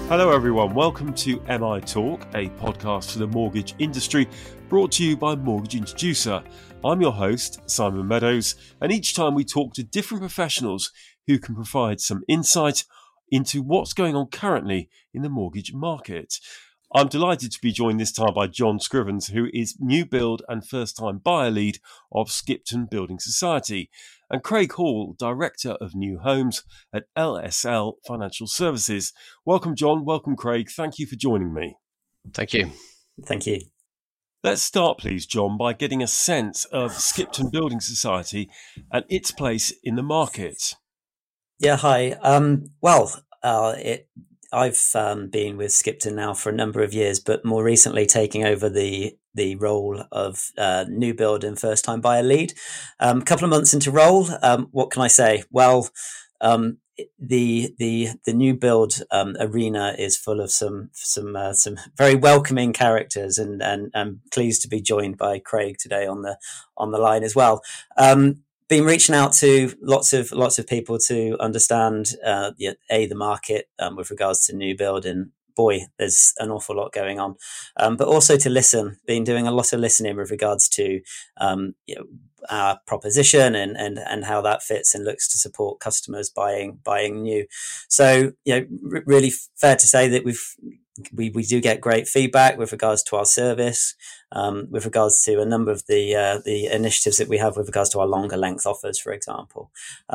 Hello everyone, welcome to MI Talk, a podcast for the mortgage industry brought to you by Mortgage Introducer. I'm your host, Simon Meadows, and each time we talk to different professionals who can provide some insight into what's going on currently in the mortgage market. I'm delighted to be joined this time by John Scrivens, who is new build and first-time buyer lead of Skipton Building Society, and Craig Hall, Director of New Homes at LSL Financial Services. Welcome, John. Welcome, Craig. Thank you for joining me. Thank you. Thank you. Let's start, please, John, by getting a sense of Skipton Building Society and its place in the market. Yeah, hi. I've been with Skipton now for a number of years, but more recently taking over the role of new build and first time buyer lead. A couple of months into role, what can I say? Well, the new build arena is full of some very welcoming characters, and I'm pleased to be joined by Craig today on the line as well. Been reaching out to lots of people to understand the market with regards to new build, and boy, there's an awful lot going on. But also to listen. Been doing a lot of listening with regards to our proposition and how that fits and looks to support customers buying new. So really fair to say that we do get great feedback with regards to our service, with regards to a number of the initiatives that we have with regards to our longer length offers, for example.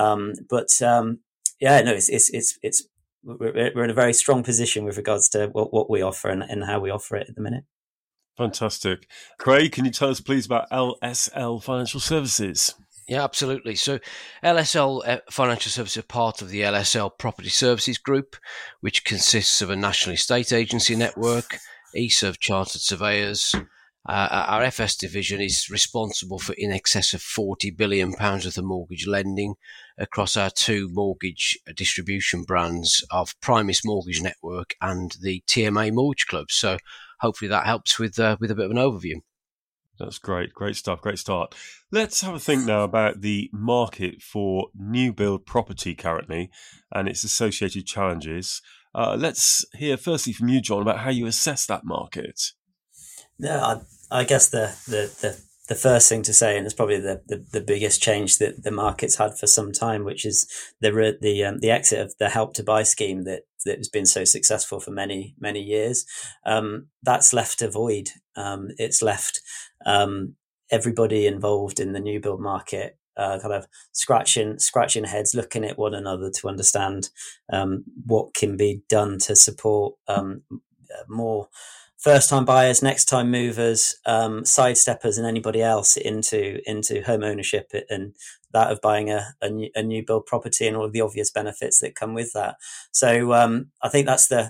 It's we're in a very strong position with regards to what we offer and how we offer it at the minute. Fantastic. Craig, can you tell us please about LSL Financial Services? Yeah, absolutely. So LSL Financial Services are part of the LSL Property Services Group, which consists of a national estate agency network, eServe chartered surveyors. Our FS division is responsible for in excess of £40 billion worth of mortgage lending across our two mortgage distribution brands of Primis Mortgage Network and the TMA Mortgage Club. So hopefully that helps with a bit of an overview. That's great. Great stuff. Great start. Let's have a think now about the market for new build property currently and its associated challenges. Let's hear firstly from you, John, about how you assess that market. Yeah, I guess the first thing to say, and it's probably the biggest change that the market's had for some time, which is the exit of the Help to Buy scheme that has been so successful for many years. That's left a void. It's left everybody involved in the new build market kind of scratching heads, looking at one another to understand what can be done to support more first-time buyers, next-time movers, sidesteppers, and anybody else into home ownership and that of buying a new build property and all of the obvious benefits that come with that. So I think that's the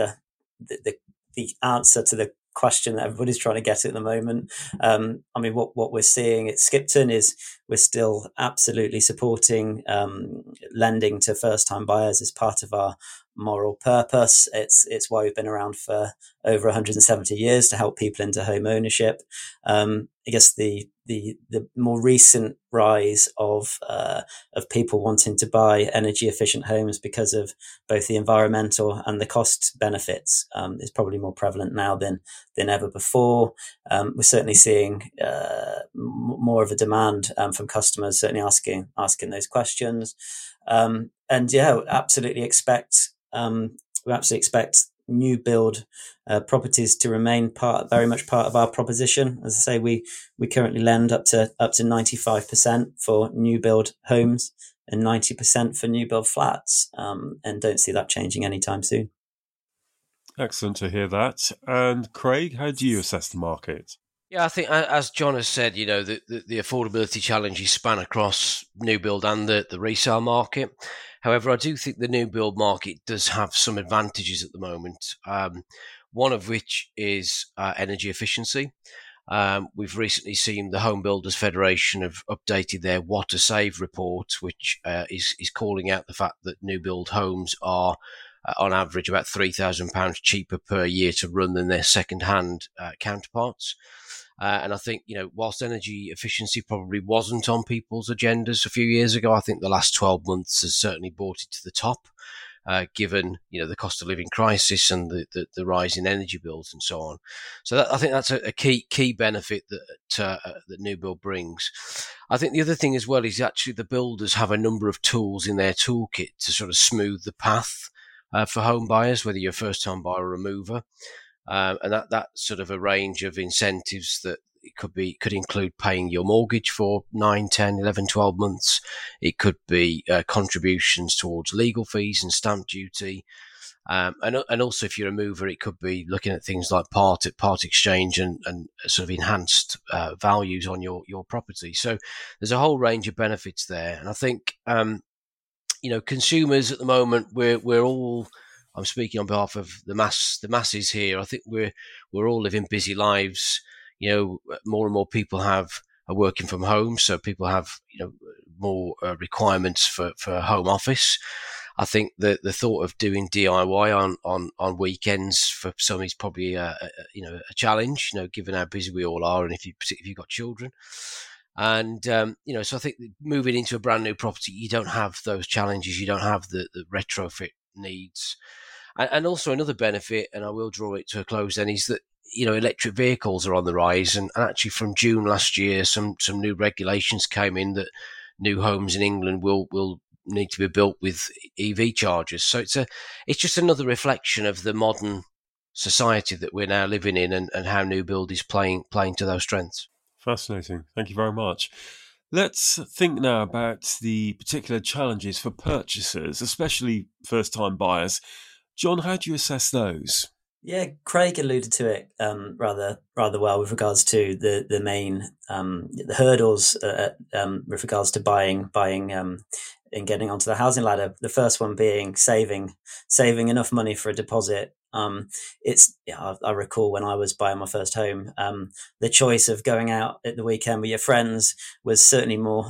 answer to the question that everybody's trying to get at the moment. What we're seeing at Skipton is we're still absolutely supporting lending to first-time buyers as part of our moral purpose. It's why we've been around for over 170 years to help people into home ownership. I guess the more recent rise of people wanting to buy energy efficient homes because of both the environmental and the cost benefits is probably more prevalent now than ever before. We're certainly seeing more of a demand from customers, certainly asking those questions. We absolutely expect new build properties to remain very much part of our proposition. As I say, we currently lend up to 95% for new build homes and 90% for new build flats, and don't see that changing anytime soon. Excellent to hear that. And Craig, how do you assess the market? Yeah, I think as John has said, the affordability challenges span across new build and the resale market. However, I do think the new build market does have some advantages at the moment, one of which is energy efficiency. We've recently seen the Home Builders Federation have updated their What to Save report, which is calling out the fact that new build homes are on average about £3,000 cheaper per year to run than their second-hand counterparts. And I think, whilst energy efficiency probably wasn't on people's agendas a few years ago, I think the last 12 months has certainly brought it to the top. given the cost of living crisis and the rise in energy bills and so on. So I think that's a key benefit that new build brings. I think the other thing as well is actually the builders have a number of tools in their toolkit to sort of smooth the path for home buyers, whether you're a first-time buyer or a mover. And that sort of a range of incentives that it could include paying your mortgage for 9, 10, 11, 12 months. It could be contributions towards legal fees and stamp duty. And also if you're a mover, it could be looking at things like part exchange and sort of enhanced values on your property. So there's a whole range of benefits there. And I think, consumers at the moment, we're all, I'm speaking on behalf of the masses here. I think we're all living busy lives. More and more people are working from home, so people have more requirements for home office. I think the thought of doing DIY on weekends for some is probably a challenge. Given how busy we all are, and particularly if you've got children. And, so I think moving into a brand new property, you don't have those challenges. You don't have the retrofit needs. And also another benefit, and I will draw it to a close then, is that, electric vehicles are on the rise. And actually from June last year, some new regulations came in that new homes in England will need to be built with EV chargers. So it's just another reflection of the modern society that we're now living in and how new build is playing to those strengths. Fascinating. Thank you very much. Let's think now about the particular challenges for purchasers, especially first-time buyers. John, how do you assess those? Yeah, Craig alluded to it rather well with regards to the main the hurdles with regards to buying and getting onto the housing ladder. The first one being saving enough money for a deposit. I recall when I was buying my first home, the choice of going out at the weekend with your friends was certainly more.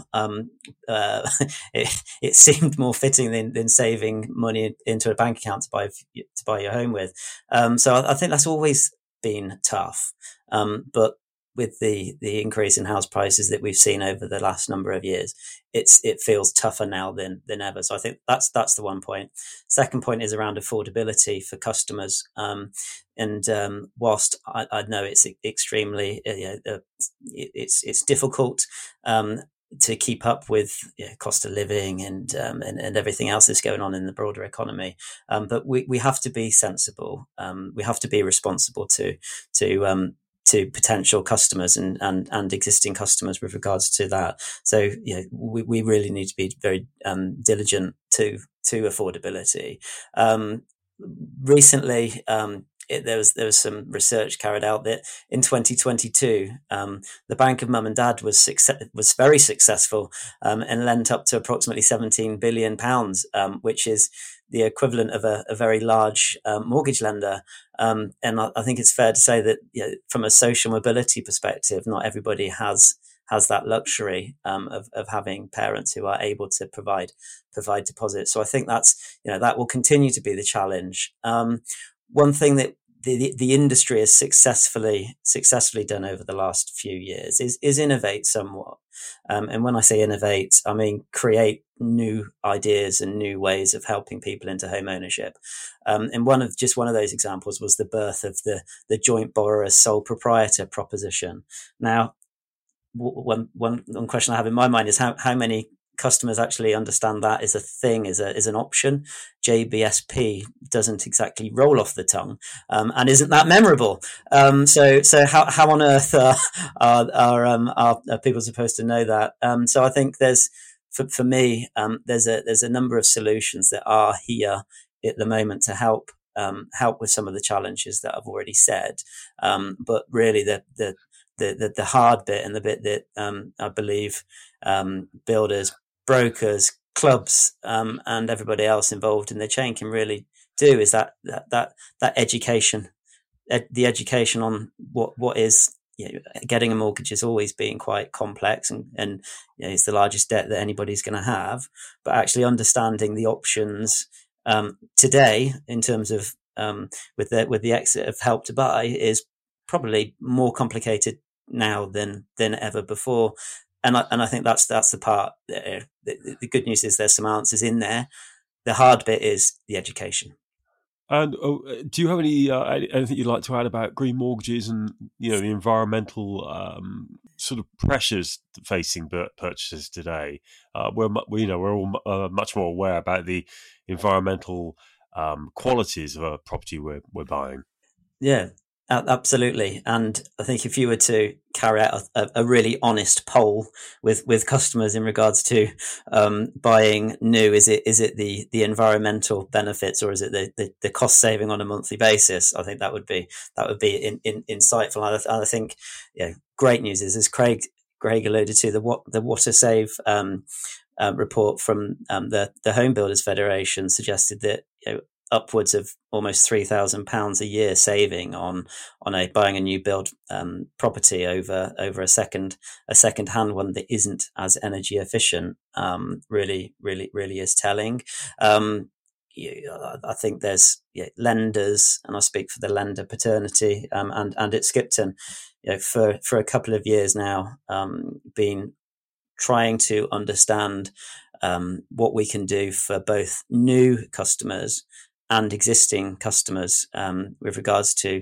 It seemed more fitting than saving money into a bank account to buy your home with. So I think that's always been tough. But with the increase in house prices that we've seen over the last number of years, it feels tougher now than ever. So I think that's the one point. Second point is around affordability for customers. Whilst I know it's extremely, it's difficult to keep up with cost of living and everything else that's going on in the broader economy. But we have to be sensible. We have to be responsible to potential customers and existing customers with regards to that. So we really need to be very diligent to affordability. Recently, there was some research carried out that in 2022, the Bank of Mum and Dad was very successful and lent up to approximately £17 billion, which is the equivalent of a very large mortgage lender. And I think it's fair to say that from a social mobility perspective, not everybody has that luxury of having parents who are able to provide deposits. So I think that will continue to be the challenge. One thing that the industry has successfully done over the last few years is innovate somewhat. And when I say innovate, I mean create new ideas and new ways of helping people into home ownership. And one of those examples was the birth of the joint borrower sole proprietor proposition. Now, one question I have in my mind is how many customers actually understand that is a thing, is an option. JBSP doesn't exactly roll off the tongue, and isn't that memorable. So how on earth are people supposed to know that? So I think there's, for me, there's a number of solutions that are here at the moment to help with some of the challenges that I've already said. But really the hard bit, and the bit that I believe builders, brokers, clubs, and everybody else involved in the chain can really do is that education, the education on what is getting a mortgage has always been quite complex, and it's the largest debt that anybody's going to have. But actually understanding the options today in terms of with the exit of Help to Buy is probably more complicated now than ever before. And I think that's the part. The good news is there's some answers in there. the hard bit is the education. And do you have anything you'd like to add about green mortgages and the environmental sort of pressures facing purchasers today? We're all much more aware about the environmental qualities of a property we're buying. Yeah, absolutely. And I think if you were to carry out a really honest poll with customers in regards to buying new, is it the environmental benefits, or is it the cost saving on a monthly basis? I think that would be insightful. And I think great news is, as Craig alluded to, the WaterSave report from the Home Builders Federation suggested that upwards of almost £3,000 a year saving on buying a new build property over a second hand one that isn't as energy efficient. Really is telling. I think there's lenders, and I speak for the lender paternity and at Skipton, for a couple of years now, been trying to understand what we can do for both new customers and existing customers with regards to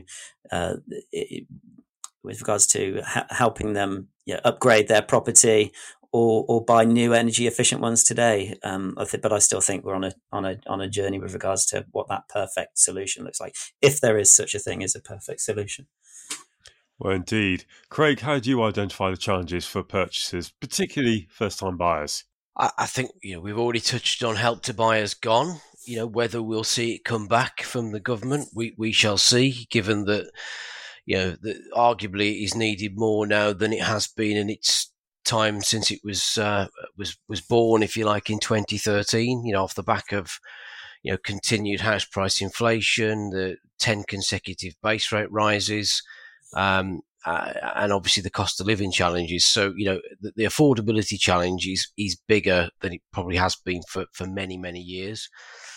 helping them upgrade their property or buy new energy efficient ones today. But I still think we're on a journey with regards to what that perfect solution looks like, if there is such a thing as a perfect solution. Well, indeed. Craig, how do you identify the challenges for purchasers, particularly first-time buyers? I think we've already touched on Help to Buy has gone. Whether we'll see it come back from the government, we shall see, given that that arguably it is needed more now than it has been in its time since it was born, if you like, in 2013, off the back of continued house price inflation, the 10 consecutive base rate rises, and obviously the cost of living challenges. So, the affordability challenge is bigger than it probably has been for many, many years.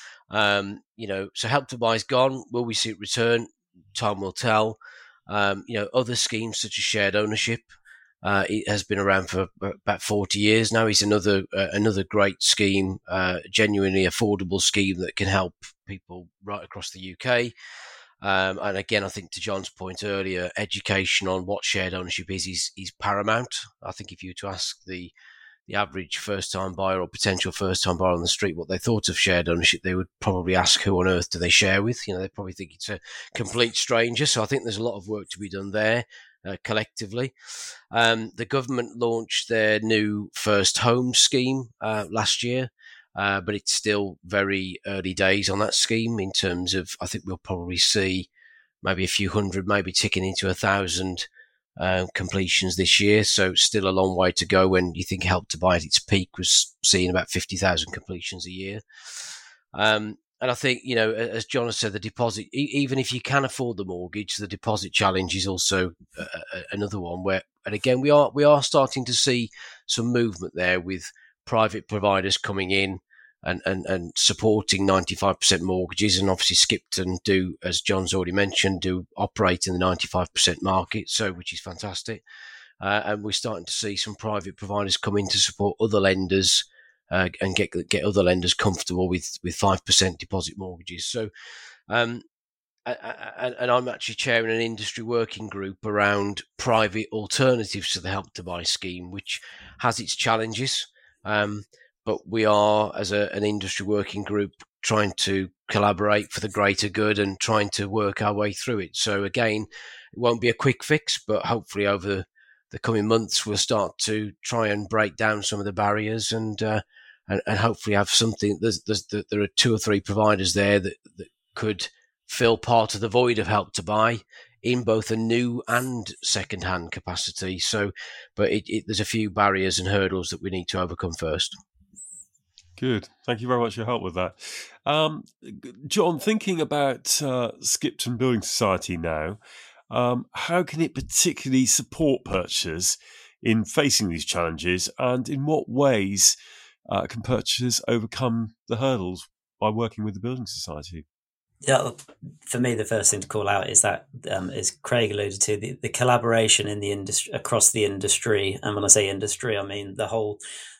So Help to Buy is gone. Will we see it return? Time will tell. Other schemes such as shared ownership, it has been around for about 40 years now. It's another great scheme, genuinely affordable scheme that can help people right across the UK. And again, I think to John's point earlier, education on what shared ownership is paramount. I think if you were to ask the average first-time buyer or potential first-time buyer on the street what they thought of shared ownership, they would probably ask, who on earth do they share with? They probably think it's a complete stranger. So I think there's a lot of work to be done there collectively. The government launched their new First Home scheme last year. But it's still very early days on that scheme in terms of, I think we'll probably see maybe a few hundred, maybe ticking into 1,000 completions this year. So still a long way to go when you think Help to Buy at its peak was seeing about 50,000 completions a year. And I think, as John has said, the deposit, even if you can afford the mortgage, the deposit challenge is also another one where, and again, we are starting to see some movement there with private providers coming in and supporting 95% mortgages, and obviously Skipton do, as John's already mentioned, do operate in the 95% market, so which is fantastic. And we're starting to see some private providers come in to support other lenders and get other lenders comfortable with 5% deposit mortgages. So, and I'm actually chairing an industry working group around private alternatives to the Help to Buy scheme, which has its challenges. But we are, as an industry working group, trying to collaborate for the greater good and trying to work our way through it. So again, it won't be a quick fix, but hopefully over the coming months, we'll start to try and break down some of the barriers and hopefully have something. There are 2 or 3 providers there that could fill part of the void of Help to Buy in both a new and second-hand capacity. So, but there's a few barriers and hurdles that we need to overcome first. Good. Thank you very much for your help with that. John, thinking about Skipton Building Society now, how can it particularly support purchasers in facing these challenges, and in what ways can purchasers overcome the hurdles by working with the Building Society? Yeah, for me, the first thing to call out is that, as Craig alluded to, the collaboration in the industry, across the industry. And when I say industry, I mean the whole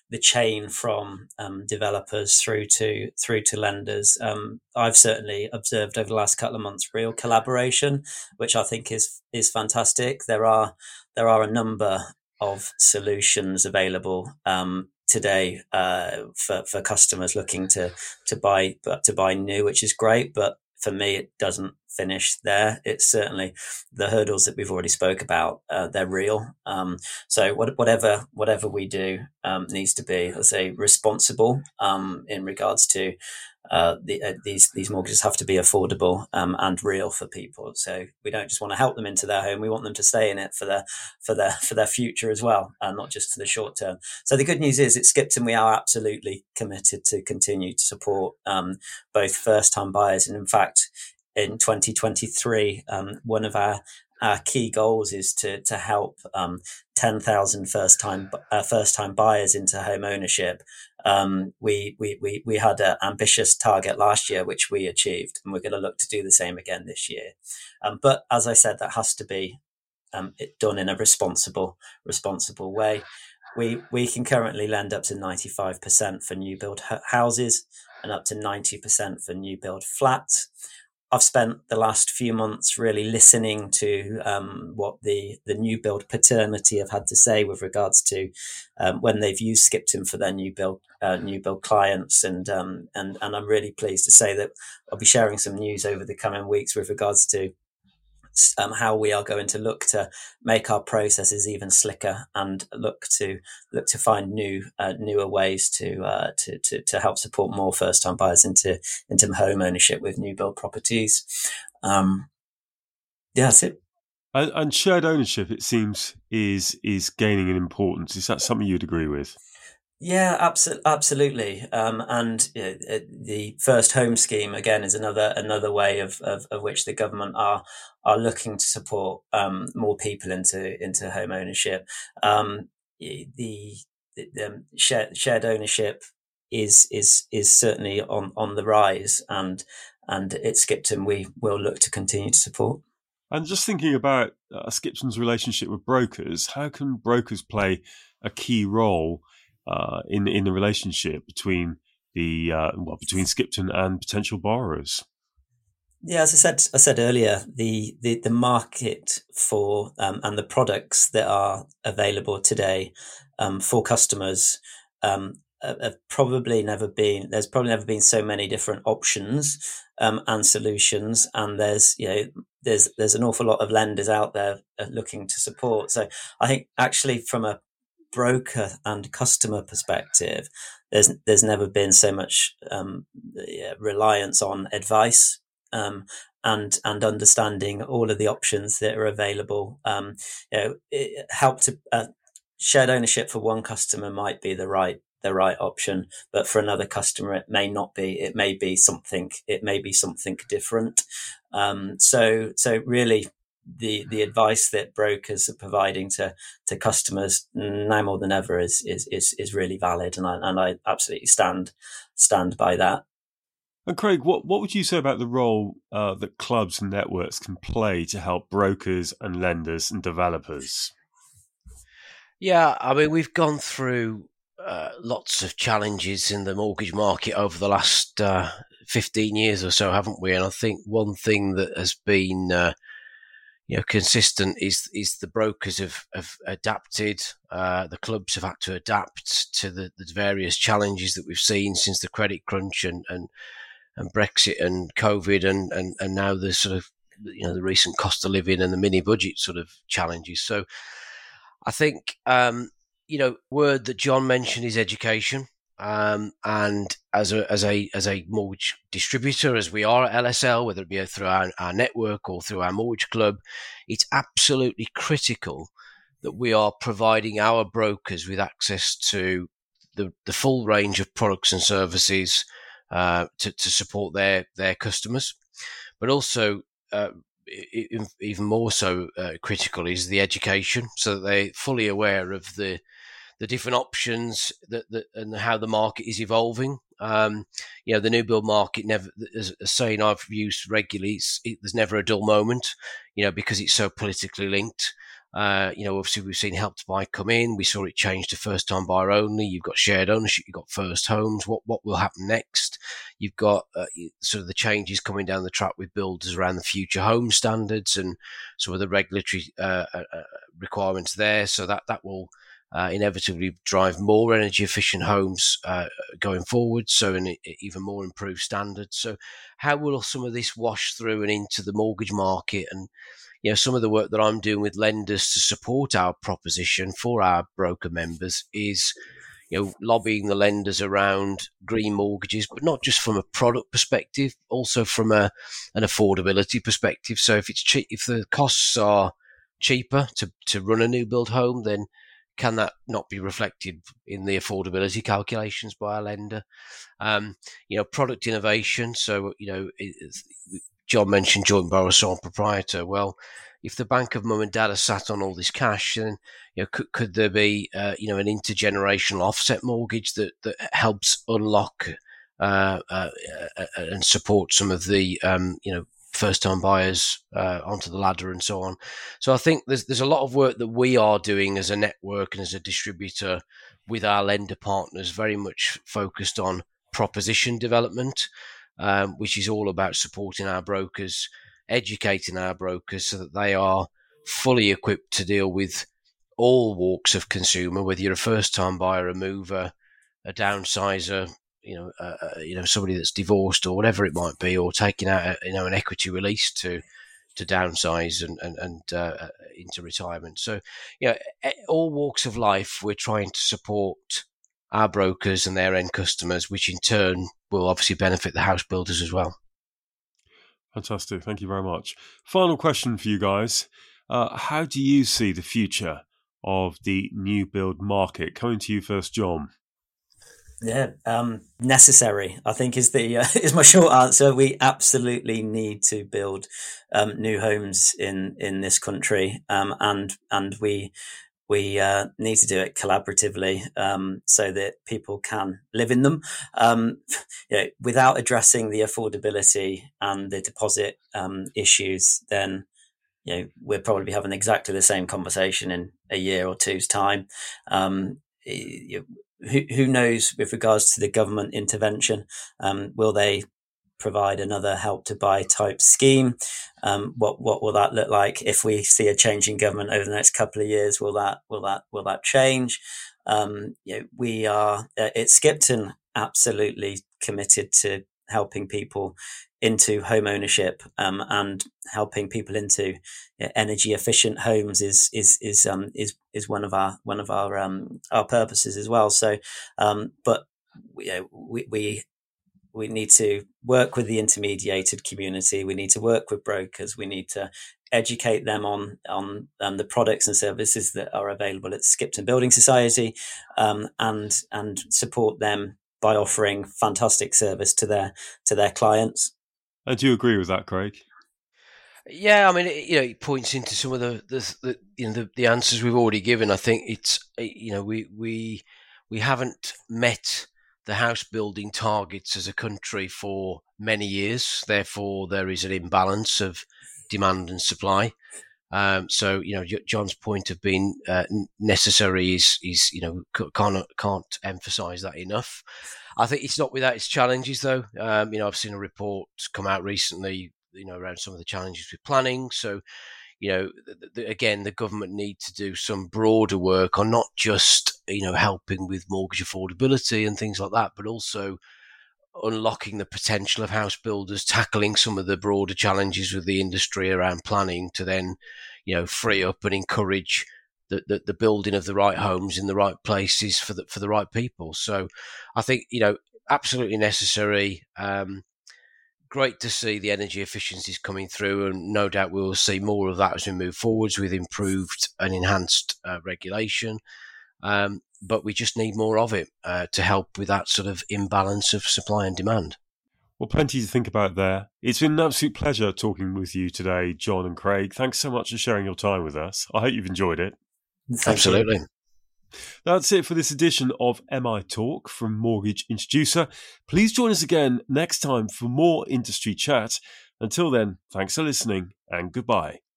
chain from developers through to lenders. I've certainly observed over the last couple of months real collaboration, which I think is fantastic. There are a number of solutions available today for customers looking to buy new, which is great. But for me, it doesn't finish there. It's certainly the hurdles that we've already spoke about. They're real. So whatever we do needs to be, let's say, responsible in regards to these mortgages have to be affordable and real for people. So we don't just want to help them into their home; we want them to stay in it for their future as well, and not just for the short term. So the good news is, at Skipton, we are absolutely committed to continue to support both first-time buyers, and in fact, in 2023, one of our key goals is to help 10,000 first-time buyers into home ownership. We had an ambitious target last year, which we achieved, and we're going to look to do the same again this year. But as I said, that has to be done in a responsible way. We can currently lend up to 95% for new build houses and up to 90% for new build flats. I've spent the last few months really listening to what the new build paternity have had to say with regards to when they've used Skipton for their new build clients, and I'm really pleased to say that I'll be sharing some news over the coming weeks with regards to how we are going to look to make our processes even slicker and look to find newer ways to help support more first time buyers into home ownership with new build properties. That's it. And shared ownership, it seems, is gaining in importance. Is that something you'd agree with? Yeah, absolutely. And the First Home Scheme again is another way of which the government are looking to support more people into home ownership. The shared ownership is certainly on the rise, and at Skipton we will look to continue to support. And just thinking about Skipton's relationship with brokers, how can brokers play a key role in the relationship between between Skipton and potential borrowers? Yeah, as I said earlier, the market for and the products that are available today for customers have probably never been. There's probably never been so many different options and solutions, and there's an awful lot of lenders out there looking to support. So I think actually from a broker and customer perspective, there's never been so much reliance on advice and understanding all of the options that are available. It help to shared ownership for one customer might be the right option, but for another customer it may not be. It may be something different. So really, the advice that brokers are providing to customers now more than ever is really valid, and I absolutely stand by that. And Craig, what would you say about the role that clubs and networks can play to help brokers and lenders and developers? Yeah, I mean, we've gone through lots of challenges in the mortgage market over the last 15 years or so, haven't we? And I think one thing that has been consistent is the brokers have adapted. The clubs have had to adapt to the various challenges that we've seen since the credit crunch and Brexit and COVID and now the sort of the recent cost of living and the mini budget sort of challenges. So I think word that John mentioned is education. And as a mortgage distributor, as we are at LSL, whether it be through our network or through our mortgage club, it's absolutely critical that we are providing our brokers with access to the full range of products and services to support their customers. But also, even more so critical is the education, so that they're fully aware of the different options that and how the market is evolving. The new build market never, as a saying I've used regularly, there's never a dull moment, because it's so politically linked. Obviously we've seen Help to Buy come in. We saw it change to first time buyer only. You've got shared ownership. You've got first homes. What will happen next? You've got sort of the changes coming down the track with builders around the future home standards and some of the regulatory requirements there. So that will inevitably drive more energy efficient homes going forward. So an even more improved standards. So how will some of this wash through and into the mortgage market? And some of the work that I'm doing with lenders to support our proposition for our broker members is, lobbying the lenders around green mortgages, but not just from a product perspective, also from an affordability perspective. So if it's cheap, if the costs are cheaper to run a new build home, then can that not be reflected in the affordability calculations by our lender? Product innovation. So, John mentioned joint borrower sole proprietor. Well, if the bank of mum and dad are sat on all this cash, then could there be an intergenerational offset mortgage that helps unlock and support some of the first time buyers onto the ladder and so on. So I think there's a lot of work that we are doing as a network and as a distributor with our lender partners, very much focused on proposition development, which is all about supporting our brokers, educating our brokers so that they are fully equipped to deal with all walks of consumer, whether you're a first-time buyer, a mover, a downsizer, somebody that's divorced or whatever it might be, or taking out an equity release to downsize and into retirement. So all walks of life, we're trying to support our brokers and their end customers, which in turn will obviously benefit the house builders as well. Fantastic. Thank you very much. Final question for you guys. How do you see the future of the new build market? Coming to you first, John. Yeah, necessary, I think, is is my short answer. We absolutely need to build new homes in this country, and we need to do it collaboratively, so that people can live in them. Without addressing the affordability and the deposit issues, then we'll probably be having exactly the same conversation in a year or two's time. Who knows with regards to the government intervention? Will they provide another Help to Buy type scheme? What will that look like if we see a change in government over the next couple of years? Will that change? We are at Skipton absolutely committed to helping people into home ownership, and helping people into energy efficient homes is one of our purposes as well. So, but we need to work with the intermediated community. We need to work with brokers. We need to educate them on the products and services that are available at Skipton Building Society, and support them by offering fantastic service to their clients. Do you agree with that, Craig? Yeah, I mean, it points into some of the answers we've already given. I think it's we haven't met the house building targets as a country for many years. Therefore, there is an imbalance of demand and supply. So John's point of being necessary is can't emphasise that enough. I think it's not without its challenges, though. I've seen a report come out recently, around some of the challenges with planning. So, again, the government need to do some broader work on not just, helping with mortgage affordability and things like that, but also unlocking the potential of house builders, tackling some of the broader challenges with the industry around planning to then, free up and encourage the building of the right homes in the right places for the right people. So I think, absolutely necessary. Great to see the energy efficiencies coming through, and no doubt we will see more of that as we move forwards with improved and enhanced regulation. But we just need more of it to help with that sort of imbalance of supply and demand. Well, plenty to think about there. It's been an absolute pleasure talking with you today, John and Craig. Thanks so much for sharing your time with us. I hope you've enjoyed it. Absolutely. That's it for this edition of MI Talk from Mortgage Introducer. Please join us again next time for more industry chat. Until then, thanks for listening and goodbye.